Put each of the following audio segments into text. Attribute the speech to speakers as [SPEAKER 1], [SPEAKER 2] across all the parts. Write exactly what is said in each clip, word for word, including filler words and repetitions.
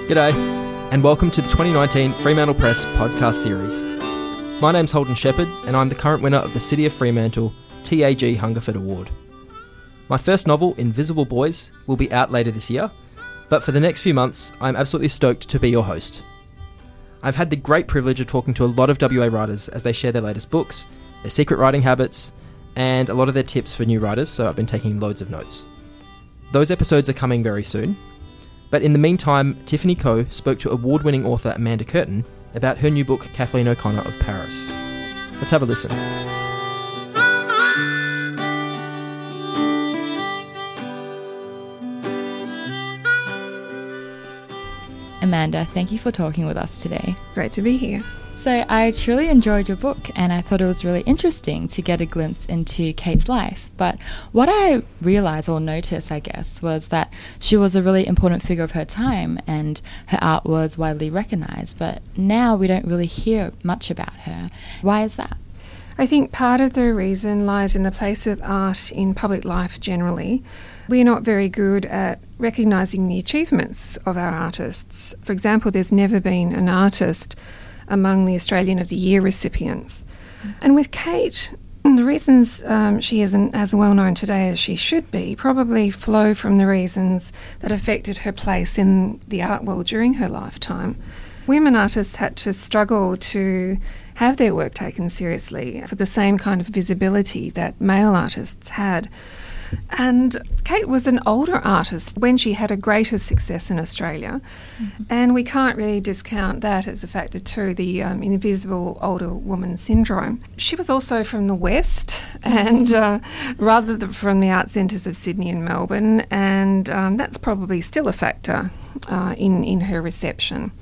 [SPEAKER 1] G'day, and welcome to the twenty nineteen Fremantle Press podcast series. My name's Holden Shepherd, and I'm the current winner of the City of Fremantle T A G Hungerford Award. My first novel, Invisible Boys, will be out later this year, but for the next few months, I'm absolutely stoked to be your host. I've had the great privilege of talking to a lot of W A writers as they share their latest books, their secret writing habits, and a lot of their tips for new writers, so I've been taking loads of notes. Those episodes are coming very soon, but in the meantime, Tiffany Coe spoke to award-winning author Amanda Curtin about her new book, Kathleen O'Connor of Paris. Let's have a listen.
[SPEAKER 2] Amanda, thank you for talking with us today.
[SPEAKER 3] Great to be here.
[SPEAKER 2] So I truly enjoyed your book and I thought it was really interesting to get a glimpse into Kate's life. But what I realised or noticed, I guess, was that she was a really important figure of her time and her art was widely recognised. But now we don't really hear much about her. Why is that?
[SPEAKER 3] I think part of the reason lies in the place of art in public life generally. We're not very good at recognising the achievements of our artists. For example, there's never been an artist among the Australian of the Year recipients. And with Kate, the reasons um, she isn't as well known today as she should be probably flow from the reasons that affected her place in the art world during her lifetime. Women artists had to struggle to have their work taken seriously for the same kind of visibility that male artists had. And Kate was an older artist when she had a greater success in Australia, mm-hmm. and we can't really discount that as a factor too, the um, invisible older woman syndrome. She was also from the West, and uh, rather than from the art centres of Sydney and Melbourne, and um, that's probably still a factor uh, in, in her reception.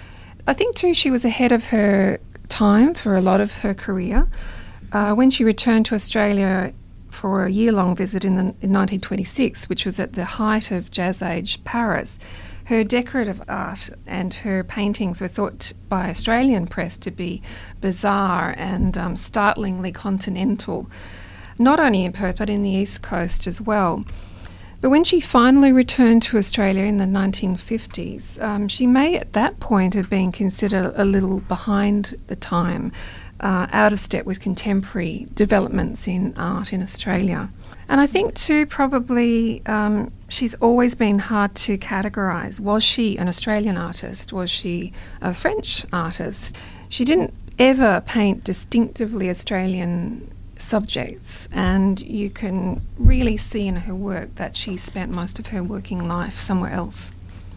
[SPEAKER 3] I think too she was ahead of her time for a lot of her career. Uh, when she returned to Australia for a year-long visit in, the, in nineteen twenty-six, which was at the height of Jazz Age Paris, her decorative art and her paintings were thought by Australian press to be bizarre and um, startlingly continental, not only in Perth but in the East Coast as well. But when she finally returned to Australia in the nineteen fifties, um, she may at that point have been considered a little behind the time, Uh, out of step with contemporary developments in art in Australia. And I think too probably um, she's always been hard to categorise. Was she an Australian artist? Was she a French artist? She didn't ever paint distinctively Australian subjects, and you can really see in her work that she spent most of her working life somewhere else.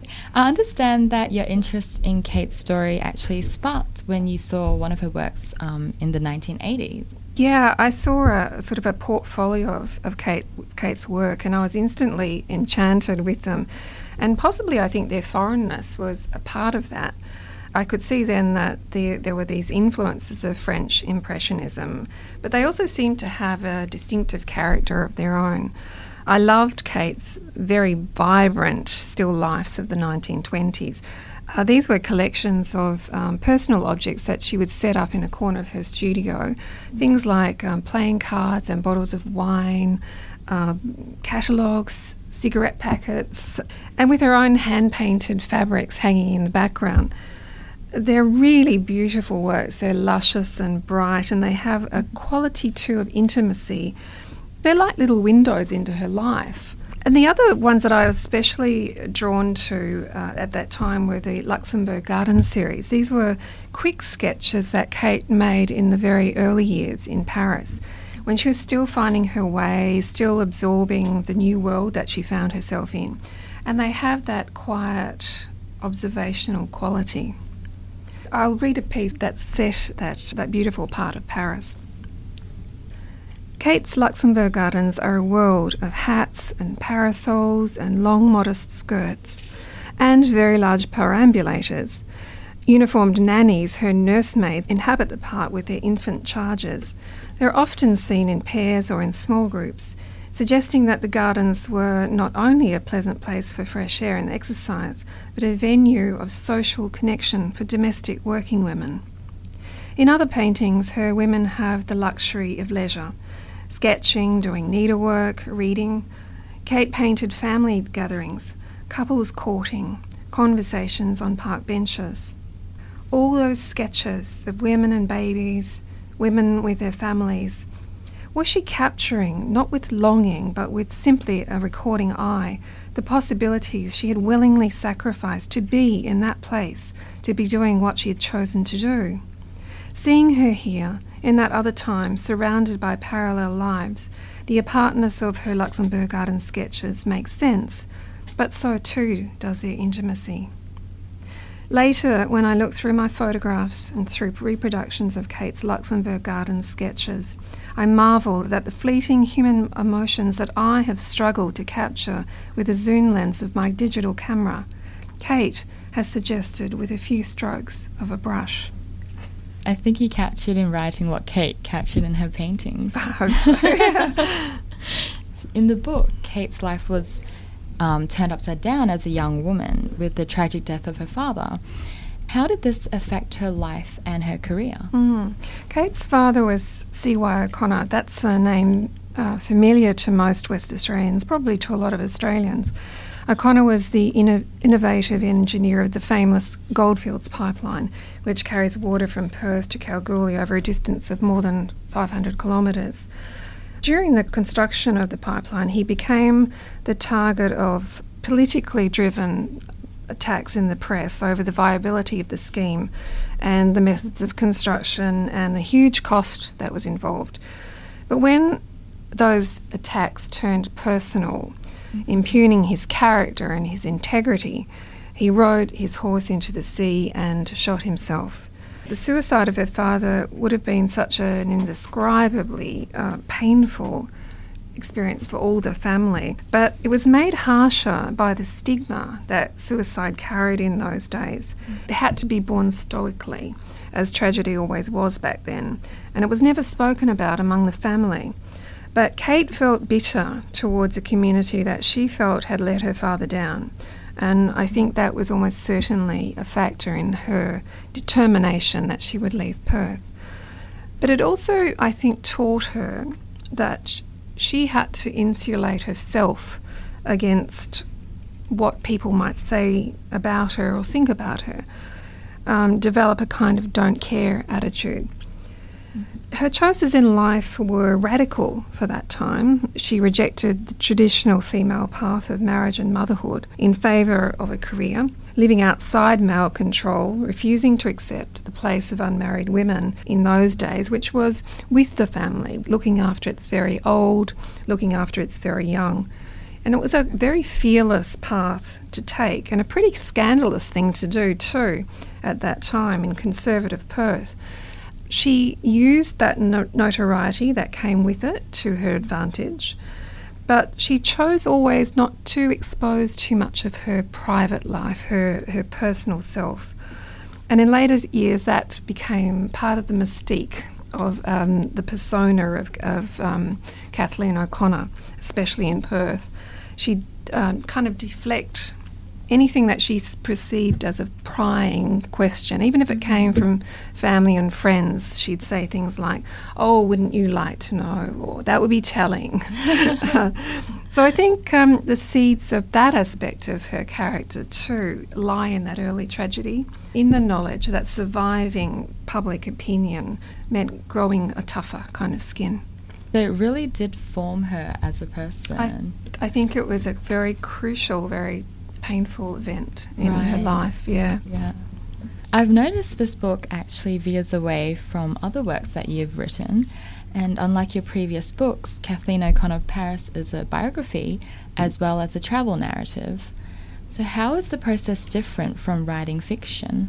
[SPEAKER 2] I understand that your interest in Kate's story actually sparked when you saw one of her works um, in the nineteen eighties.
[SPEAKER 3] Yeah, I saw a sort of a portfolio of, of Kate, Kate's work, and I was instantly enchanted with them. And possibly I think their foreignness was a part of that. I could see then that there, there were these influences of French Impressionism, but they also seemed to have a distinctive character of their own. I loved Kate's very vibrant still lifes of the nineteen twenties. Uh, these were collections of um, personal objects that she would set up in a corner of her studio, things like um, playing cards and bottles of wine, uh, catalogues, cigarette packets, and with her own hand-painted fabrics hanging in the background. They're really beautiful works. They're luscious and bright, and they have a quality too of intimacy. They're like little windows into her life. And the other ones that I was especially drawn to uh, at that time were the Luxembourg Gardens series. These were quick sketches that Kate made in the very early years in Paris, when she was still finding her way, still absorbing the new world that she found herself in. And they have that quiet, observational quality. I'll read a piece that's set that, that beautiful part of Paris. Kate's Luxembourg Gardens are a world of hats and parasols and long modest skirts and very large perambulators. Uniformed nannies, her nursemaids, inhabit the part with their infant charges. They're often seen in pairs or in small groups, suggesting that the gardens were not only a pleasant place for fresh air and exercise, but a venue of social connection for domestic working women. In other paintings, her women have the luxury of leisure, sketching, doing needlework, reading. Kate painted family gatherings, couples courting, conversations on park benches. All those sketches of women and babies, women with their families, was she capturing, not with longing, but with simply a recording eye, the possibilities she had willingly sacrificed to be in that place, to be doing what she had chosen to do? Seeing her here, in that other time, surrounded by parallel lives, the apartness of her Luxembourg Garden sketches makes sense, but so too does their intimacy. Later, when I look through my photographs and through reproductions of Kate's Luxembourg Garden sketches, I marvel that the fleeting human emotions that I have struggled to capture with the zoom lens of my digital camera, Kate has suggested with a few strokes of a brush.
[SPEAKER 2] I think you captured in writing what Kate captured in her paintings.
[SPEAKER 3] I hope so.
[SPEAKER 2] In the book, Kate's life was um, turned upside down as a young woman with the tragic death of her father. How did this affect her life and her career?
[SPEAKER 3] Mm. Kate's father was C Y O'Connor. That's a name uh, familiar to most West Australians, probably to a lot of Australians. O'Connor was the inno- innovative engineer of the famous Goldfields pipeline, which carries water from Perth to Kalgoorlie over a distance of more than five hundred kilometres. During the construction of the pipeline, he became the target of politically driven attacks in the press over the viability of the scheme and the methods of construction and the huge cost that was involved. But when those attacks turned personal, impugning his character and his integrity, he rode his horse into the sea and shot himself. The suicide of her father would have been such an indescribably uh, painful experience for all the family, but it was made harsher by the stigma that suicide carried in those days. It had to be borne stoically, as tragedy always was back then, and it was never spoken about among the family. But Kate felt bitter towards a community that she felt had let her father down, and I think that was almost certainly a factor in her determination that she would leave Perth. But it also, I think, taught her that she had to insulate herself against what people might say about her or think about her, um, develop a kind of don't care attitude. Her choices in life were radical for that time. She rejected the traditional female path of marriage and motherhood in favour of a career, living outside male control, refusing to accept the place of unmarried women in those days, which was with the family, looking after its very old, looking after its very young. And it was a very fearless path to take and a pretty scandalous thing to do too at that time in conservative Perth. She used that no- notoriety that came with it to her advantage, but she chose always not to expose too much of her private life, her, her personal self. And in later years that became part of the mystique of um, the persona of, of um, Kathleen O'Connor, especially in Perth. She'd um, kind of deflect anything that she perceived as a prying question, even if it came from family and friends. She'd say things like, "Oh, wouldn't you like to know?" or "That would be telling." uh, so I think um, the seeds of that aspect of her character too lie in that early tragedy, in the knowledge that surviving public opinion meant growing a tougher kind of skin.
[SPEAKER 2] So it really did form her as a person.
[SPEAKER 3] I, I think it was a very crucial, very painful event in right. her life, yeah.
[SPEAKER 2] Yeah. I've noticed this book actually veers away from other works that you've written, and unlike your previous books, Kathleen O'Connor of Paris is a biography as well as a travel narrative. So how is the process different from writing fiction?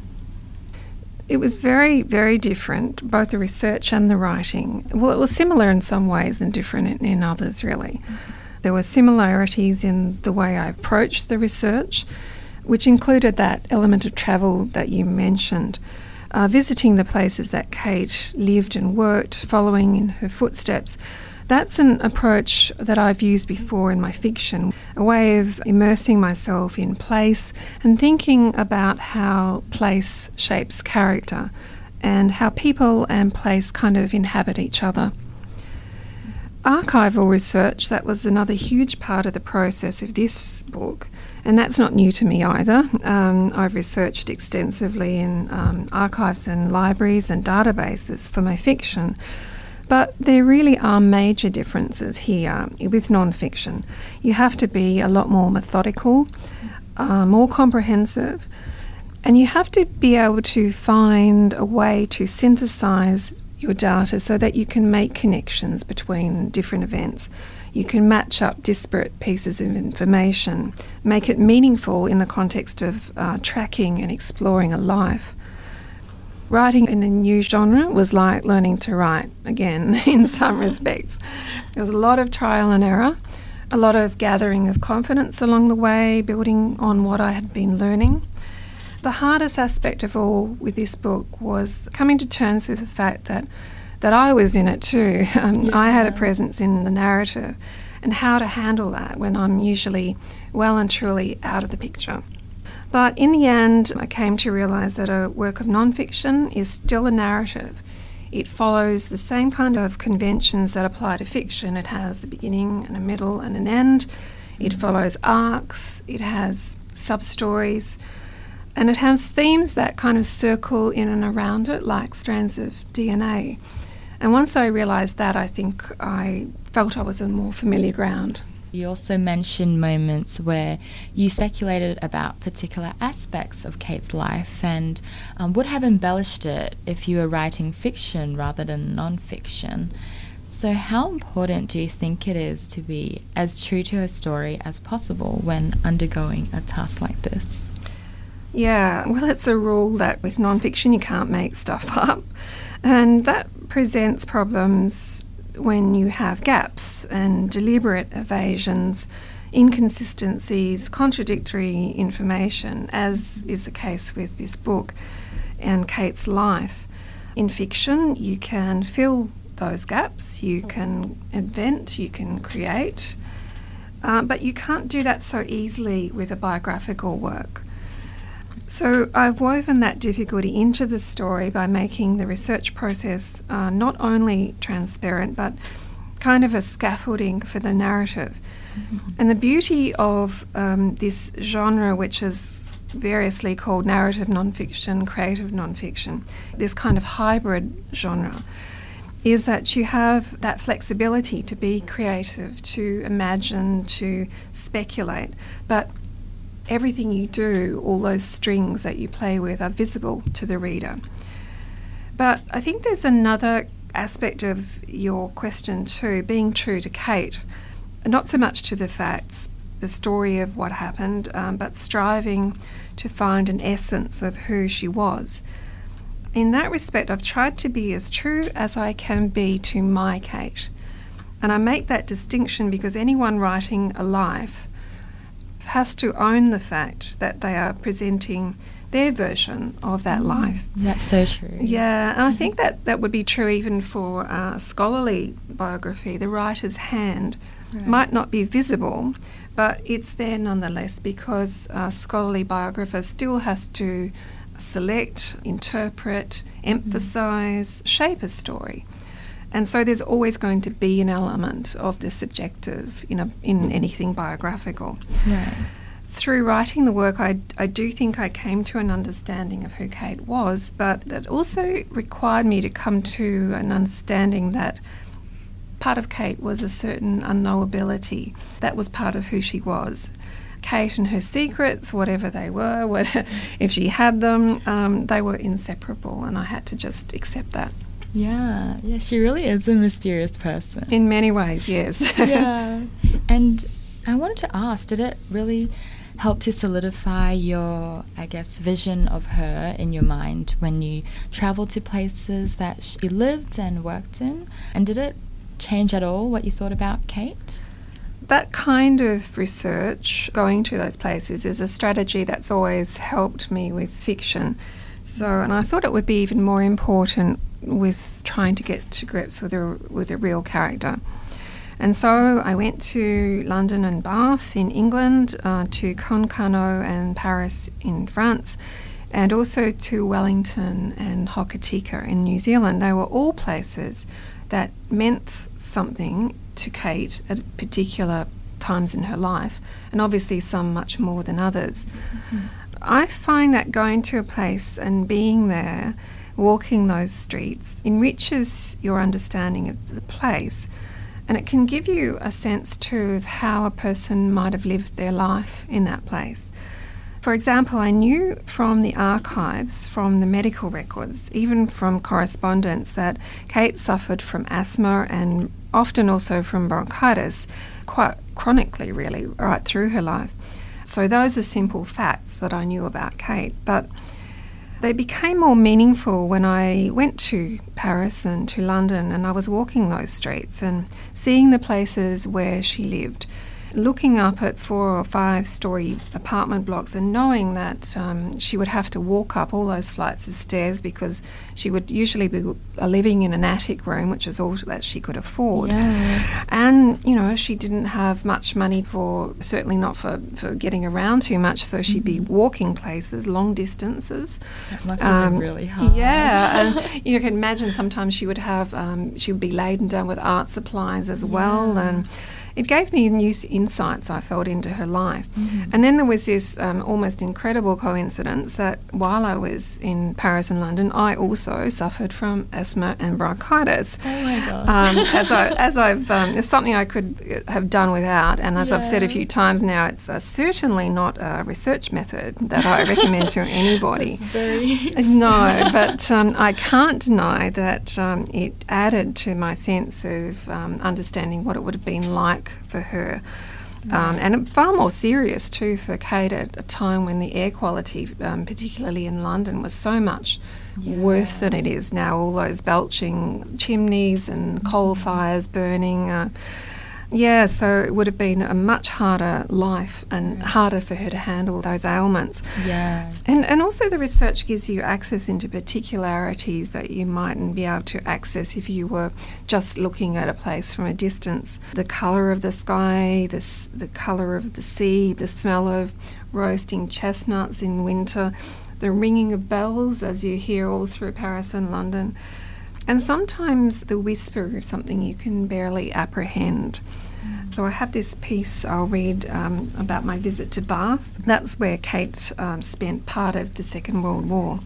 [SPEAKER 3] It was very, very different, both the research and the writing. Well, it was similar in some ways and different in, in others, really. Mm-hmm. There were similarities in the way I approached the research, which included that element of travel that you mentioned, uh, visiting the places that Kate lived and worked, following in her footsteps. That's an approach that I've used before in my fiction, a way of immersing myself in place and thinking about how place shapes character and how people and place kind of inhabit each other. Archival research, that was another huge part of the process of this book, and that's not new to me either. Um, I've researched extensively in um, archives and libraries and databases for my fiction, but there really are major differences here with non-fiction. You have to be a lot more methodical, uh, more comprehensive, and you have to be able to find a way to synthesise your data so that you can make connections between different events. You can match up disparate pieces of information, make it meaningful in the context of uh, tracking and exploring a life. Writing in a new genre was like learning to write again in some respects. There was a lot of trial and error, a lot of gathering of confidence along the way, building on what I had been learning. The hardest aspect of all with this book was coming to terms with the fact that, that I was in it too. Um, yeah. I had a presence in the narrative, and how to handle that when I'm usually well and truly out of the picture. But in the end, I came to realise that a work of non-fiction is still a narrative. It follows the same kind of conventions that apply to fiction. It has a beginning and a middle and an end. It follows arcs. It has sub-stories. And it has themes that kind of circle in and around it, like strands of D N A. And once I realised that, I think I felt I was on more familiar ground.
[SPEAKER 2] You also mentioned moments where you speculated about particular aspects of Kate's life and um, would have embellished it if you were writing fiction rather than non-fiction. So how important do you think it is to be as true to her story as possible when undergoing a task like this?
[SPEAKER 3] Yeah, well, it's a rule that with non-fiction you can't make stuff up, and that presents problems when you have gaps and deliberate evasions, inconsistencies, contradictory information, as is the case with this book and Kate's life. In fiction, you can fill those gaps, you can invent, you can create, uh, but you can't do that so easily with a biographical work. So I've woven that difficulty into the story by making the research process uh, not only transparent but kind of a scaffolding for the narrative. Mm-hmm. And the beauty of um, this genre, which is variously called narrative nonfiction, creative nonfiction, this kind of hybrid genre, is that you have that flexibility to be creative, to imagine, to speculate, but everything you do, all those strings that you play with, are visible to the reader. But I think there's another aspect of your question too, being true to Kate, not so much to the facts, the story of what happened, um, but striving to find an essence of who she was. In that respect, I've tried to be as true as I can be to my Kate. And I make that distinction because anyone writing a life has to own the fact that they are presenting their version of that mm, life.
[SPEAKER 2] That's so true.
[SPEAKER 3] Yeah, and I think that that would be true even for uh, scholarly biography. The writer's hand right. might not be visible, but it's there nonetheless because a scholarly biographer still has to select, interpret, emphasise, mm. shape a story. And so there's always going to be an element of the subjective in, a, in anything biographical.
[SPEAKER 2] Right.
[SPEAKER 3] Through writing the work, I, I do think I came to an understanding of who Kate was, but that also required me to come to an understanding that part of Kate was a certain unknowability. That was part of who she was. Kate and her secrets, whatever they were, whatever, if she had them, um, they were inseparable, and I had to just accept that.
[SPEAKER 2] Yeah, yeah, she really is a mysterious person.
[SPEAKER 3] In many ways, yes.
[SPEAKER 2] Yeah. And I wanted to ask, did it really help to solidify your, I guess, vision of her in your mind when you travelled to places that she lived and worked in? And did it change at all what you thought about Kate?
[SPEAKER 3] That kind of research, going to those places, is a strategy that's always helped me with fiction. So, and I thought it would be even more important with trying to get to grips with a, with a real character. And so I went to London and Bath in England, uh, to Concarneau and Paris in France, and also to Wellington and Hokitika in New Zealand. They were all places that meant something to Kate at particular times in her life, and obviously some much more than others. Mm-hmm. I find that going to a place and being there, walking those streets, enriches your understanding of the place, and it can give you a sense too of how a person might have lived their life in that place. For example, I knew from the archives, from the medical records, even from correspondence, that Kate suffered from asthma and often also from bronchitis, quite chronically really, right through her life. So those are simple facts that I knew about Kate, but they became more meaningful when I went to Paris and to London, and I was walking those streets and seeing the places where she lived, looking up at four or five story apartment blocks and knowing that um, she would have to walk up all those flights of stairs because she would usually be living in an attic room, which is all that she could afford.
[SPEAKER 2] Yeah.
[SPEAKER 3] And, you know, she didn't have much money for, certainly not for, for getting around too much, so she'd mm-hmm. be walking places, long distances.
[SPEAKER 2] That must have um, been really hard.
[SPEAKER 3] Yeah, and you can imagine sometimes she would have, um, she would be laden down with art supplies as yeah. well, and it gave me new insights, I felt, into her life. Mm-hmm. And then there was this um, almost incredible coincidence that while I was in Paris and London, I also suffered from asthma and bronchitis.
[SPEAKER 2] Oh my God.
[SPEAKER 3] Um, as, I, as I've, um, it's something I could have done without. And as yeah. I've said a few times now, it's uh, certainly not a research method that I recommend to anybody.
[SPEAKER 2] That's very...
[SPEAKER 3] No, but um, I can't deny that um, it added to my sense of um, understanding what it would have been like for her, um, and far more serious too for Kate at a time when the air quality, um, particularly in London, was so much yeah. worse than it is now. All those belching chimneys and coal fires burning. Uh, yeah, so it would have been a much harder life and yeah. harder for her to handle those ailments.
[SPEAKER 2] Yeah.
[SPEAKER 3] And and also the research gives you access into particularities that you mightn't be able to access if you were just looking at a place from a distance. The colour of the sky, the, s- the colour of the sea, the smell of roasting chestnuts in winter, the ringing of bells as you hear all through Paris and London. And sometimes the whisper of something you can barely apprehend. Mm. So I have this piece I'll read um, about my visit to Bath. That's where Kate um, spent part of the Second World War.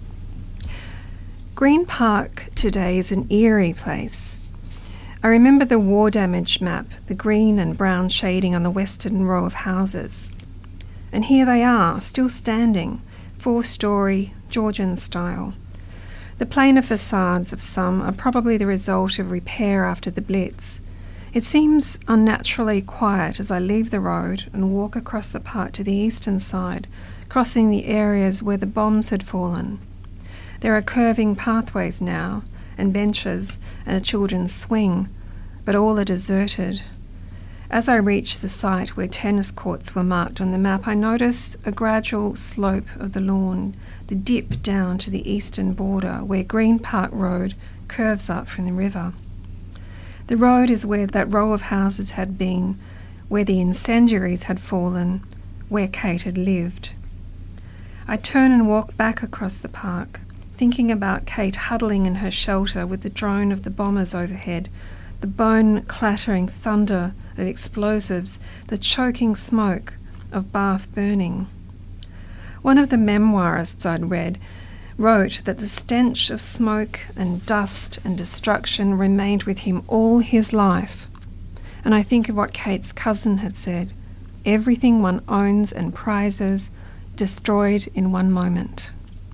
[SPEAKER 3] Green Park today is an eerie place. I remember the war damage map, the green and brown shading on the western row of houses. And here they are, still standing, four-storey, Georgian style. The plainer facades of some are probably the result of repair after the Blitz. It seems unnaturally quiet as I leave the road and walk across the park to the eastern side, crossing the areas where the bombs had fallen. There are curving pathways now, and benches, and a children's swing, but all are deserted. As I reach the site where tennis courts were marked on the map, I notice a gradual slope of the lawn, the dip down to the eastern border where Green Park Road curves up from the river. The road is where that row of houses had been, where the incendiaries had fallen, where Kate had lived. I turn and walk back across the park, thinking about Kate huddling in her shelter with the drone of the bombers overhead, the bone-clattering thunder of explosives, the choking smoke of Bath burning. One of the memoirists I'd read wrote that the stench of smoke and dust and destruction remained with him all his life. And I think of what Kate's cousin had said, everything one owns and prizes, destroyed in one moment.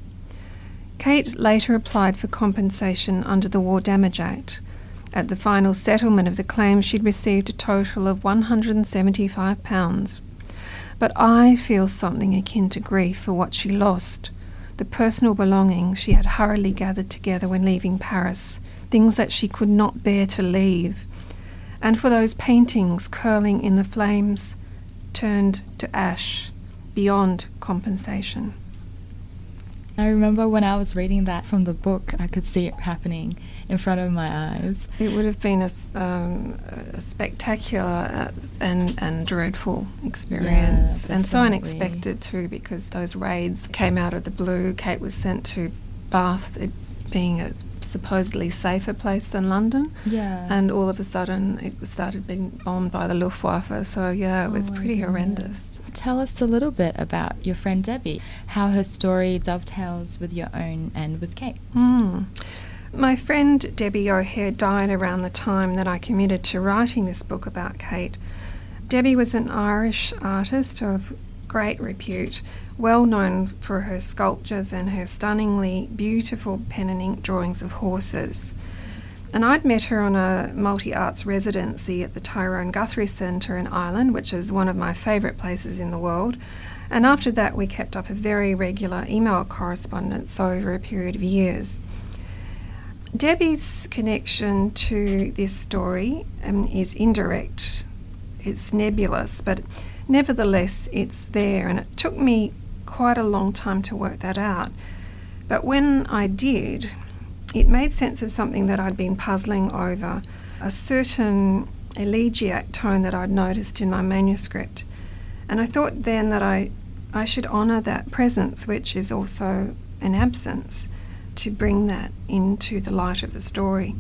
[SPEAKER 3] Kate later applied for compensation under the War Damage Act. At the final settlement of the claim, she'd received a total of one hundred seventy-five pounds. But I feel something akin to grief for what she lost, the personal belongings she had hurriedly gathered together when leaving Paris, things that she could not bear to leave, and for those paintings curling in the flames, turned to ash, beyond compensation.
[SPEAKER 2] I remember when I was reading that from the book, I could see it happening in front of my eyes.
[SPEAKER 3] It would have been a, um, a spectacular uh, and, and dreadful experience,
[SPEAKER 2] yeah,
[SPEAKER 3] and so unexpected too, because those raids came out of the blue. Kate was sent to Bath, it being a supposedly safer place than London.
[SPEAKER 2] Yeah.
[SPEAKER 3] And all of a sudden it started being bombed by the Luftwaffe. So, yeah, it was
[SPEAKER 2] Oh my
[SPEAKER 3] pretty
[SPEAKER 2] goodness.
[SPEAKER 3] horrendous.
[SPEAKER 2] Tell us a little bit about your friend Debbie, how her story dovetails with your own and with Kate's.
[SPEAKER 3] Mm. My friend Debbie O'Hare died around the time that I committed to writing this book about Kate. Debbie was an Irish artist of great repute, well known for her sculptures and her stunningly beautiful pen and ink drawings of horses. And I'd met her on a multi-arts residency at the Tyrone Guthrie Centre in Ireland, which is one of my favourite places in the world. And after that, we kept up a very regular email correspondence over a period of years. Debbie's connection to this story um, is indirect. It's nebulous, but nevertheless, it's there. And it took me quite a long time to work that out. But when I did, it made sense of something that I'd been puzzling over, a certain elegiac tone that I'd noticed in my manuscript. And I thought then that I, I should honour that presence, which is also an absence, to bring that into the light of the story.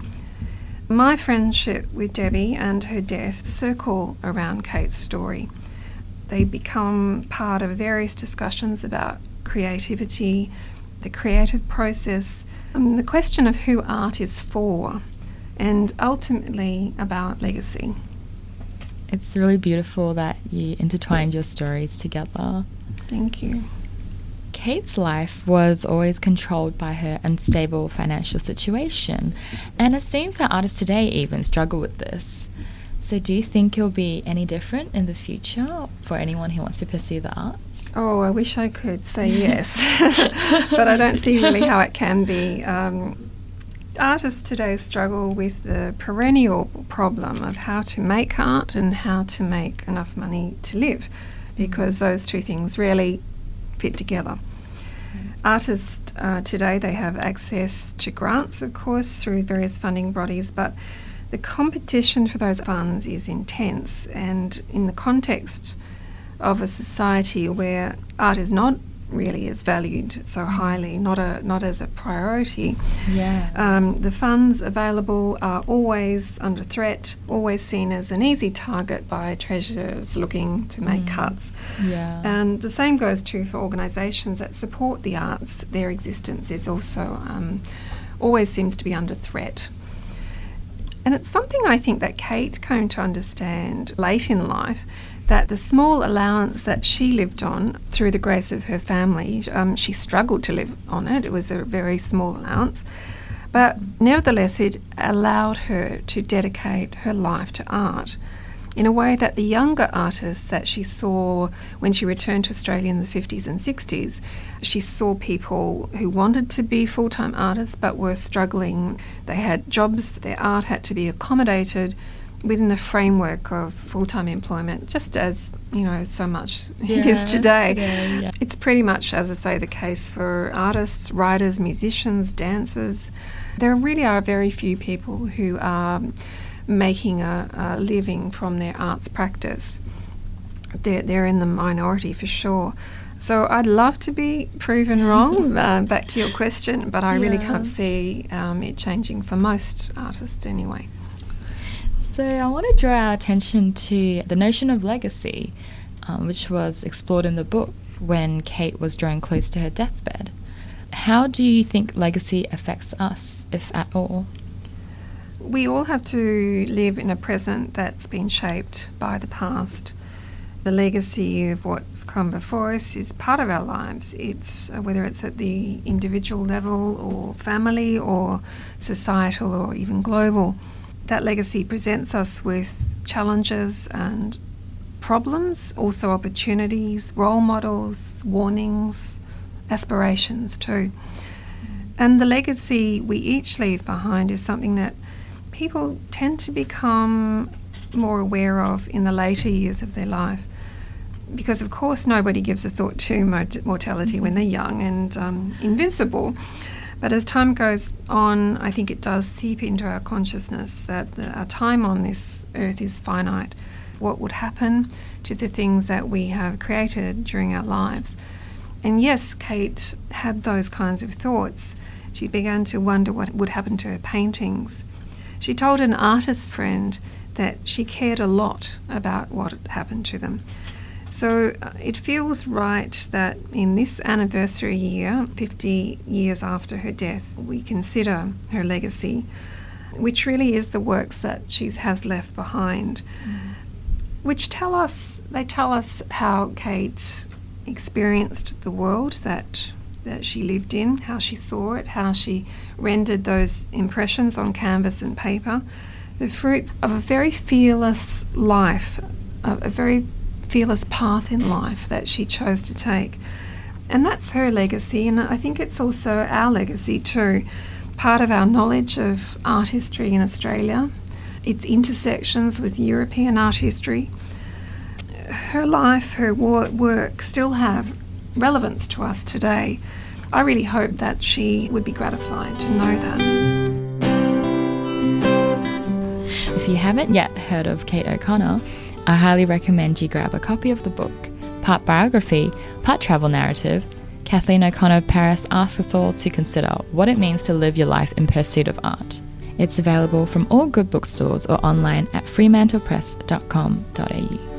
[SPEAKER 3] My friendship with Debbie and her death circle around Kate's story. They become part of various discussions about creativity, the creative process, Um, the question of who art is for, and ultimately about legacy.
[SPEAKER 2] It's really beautiful that you intertwined your stories together.
[SPEAKER 3] Thank you.
[SPEAKER 2] Kate's life was always controlled by her unstable financial situation, and it seems that artists today even struggle with this. So do you think it'll be any different in the future for anyone who wants to pursue the arts?
[SPEAKER 3] Oh, I wish I could say yes, but I don't see really how it can be. Um, artists today struggle with the perennial problem of how to make art and how to make enough money to live, because those two things rarely fit together. Artists uh, today, they have access to grants, of course, through various funding bodies, but the competition for those funds is intense, and in the context of a society where art is not really as valued so highly, not a not as a priority,
[SPEAKER 2] Yeah.
[SPEAKER 3] um, the funds available are always under threat, always seen as an easy target by treasurers looking to make
[SPEAKER 2] Mm.
[SPEAKER 3] cuts.
[SPEAKER 2] Yeah.
[SPEAKER 3] And the same goes true for organisations that support the arts. Their existence is also um, always seems to be under threat. And it's something I think that Kate came to understand late in life, that the small allowance that she lived on through the grace of her family, um, she struggled to live on it. It was a very small allowance. But nevertheless, it allowed her to dedicate her life to art in a way that the younger artists that she saw when she returned to Australia in the fifties and sixties, she saw people who wanted to be full-time artists but were struggling. They had jobs, their art had to be accommodated within the framework of full-time employment, just as, you know, so much
[SPEAKER 2] Yeah,
[SPEAKER 3] is today.
[SPEAKER 2] today, yeah.
[SPEAKER 3] It's pretty much, as I say, the case for artists, writers, musicians, dancers. There really are very few people who are making a, a living from their arts practice. They're, they're in the minority for sure. So I'd love to be proven wrong, uh, back to your question, but I really
[SPEAKER 2] Yeah.
[SPEAKER 3] can't see um, it changing for most artists anyway.
[SPEAKER 2] So I want to draw our attention to the notion of legacy, um, which was explored in the book when Kate was drawing close to her deathbed. How do you think legacy affects us, if at all?
[SPEAKER 3] We all have to live in a present that's been shaped by the past. The legacy of what's come before us is part of our lives. It's uh, whether it's at the individual level or family or societal or even global. That legacy presents us with challenges and problems, also opportunities, role models, warnings, aspirations too. And the legacy we each leave behind is something that people tend to become more aware of in the later years of their life. Because, of course, nobody gives a thought to mort- mortality when they're young and um, invincible. But as time goes on, I think it does seep into our consciousness that the, our time on this earth is finite. What would happen to the things that we have created during our lives? And yes, Kate had those kinds of thoughts. she began to wonder what would happen to her paintings. She told an artist friend that she cared a lot about what had happened to them. So uh, it feels right that in this anniversary year, fifty years after her death, we consider her legacy, which really is the works that she has left behind, mm. which tell us, they tell us how Kate experienced the world that that she lived in, how she saw it, how she rendered those impressions on canvas and paper, the fruits of a very fearless life, a, a very fearless path in life that she chose to take. And that's her legacy, and I think it's also our legacy too. Part of our knowledge of art history in Australia, its intersections with European art history. Her life, her work still have relevance to us today. I really hope that she would be gratified to know that.
[SPEAKER 2] If you haven't yet heard of Kate O'Connor, I highly recommend you grab a copy of the book. Part biography, part travel narrative, Kathleen O'Connor of Paris asks us all to consider what it means to live your life in pursuit of art. It's available from all good bookstores or online at fremantle press dot com dot a u.